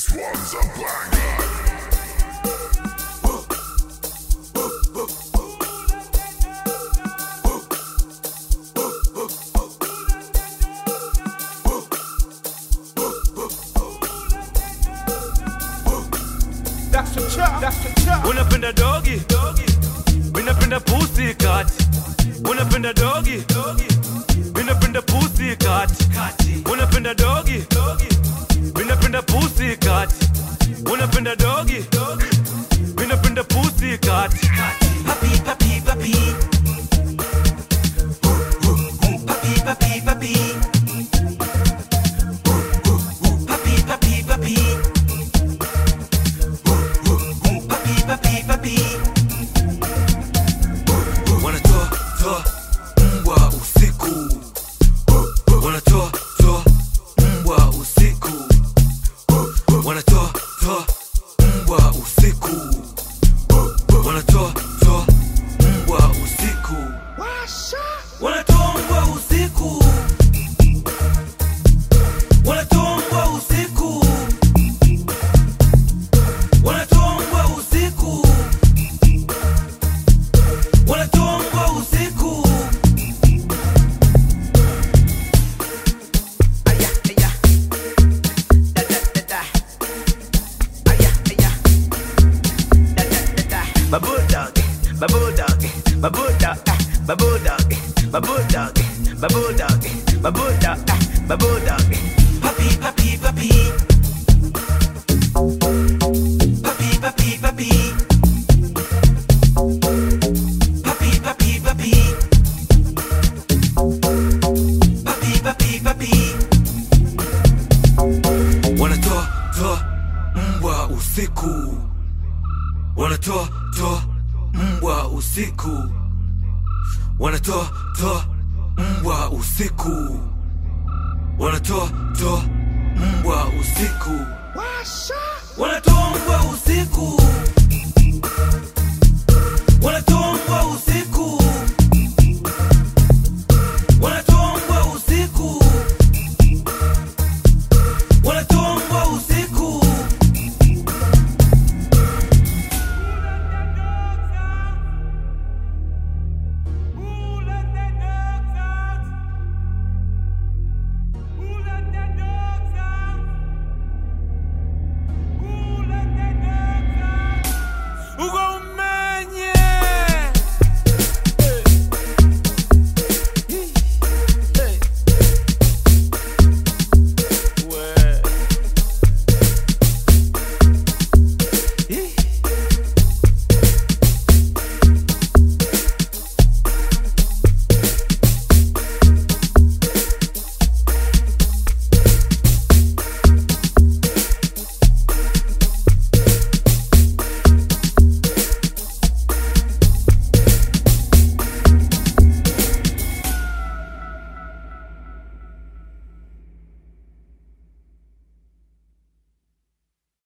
This one's a banger. That's the chop. Unapenda doggy, unapenda pussy cat. Unapenda doggy, unapenda pussy cat. Unapenda doggy, unapenda pussy cat. Unapenda doggy, unapenda pussy cat. Papi, papi, papi. Papi, papi, papi. Papi, papi, papi. Papi, papi, papi. Wanatoa mbwa usiku. Wanatoa mbwa usiku. Wanatoa mbwa usiku. Wanatoa mbwa usiku. Wanatoa mbwa usiku. Wanatoa mbwa usiku. Wanatoa mbwa usiku. Wanatoa mbwa usiku. Aya, aya. Da, da, da, da. Aya, aya. Da, da, da, da. My bulldog, my bulldog, my bulldog, my bulldog, my bulldog, my bulldog, my bulldog, my bulldog. Papi, papi, papi. Papi, papi, papi. Papi, papi, papi. Papi, papi, papi. Wanatoa mbwa usiku. Wanatoa mbwa usiku. Wanatoa mbwa usiku. Wanatoa mbwa usiku. Wanatoa mbwa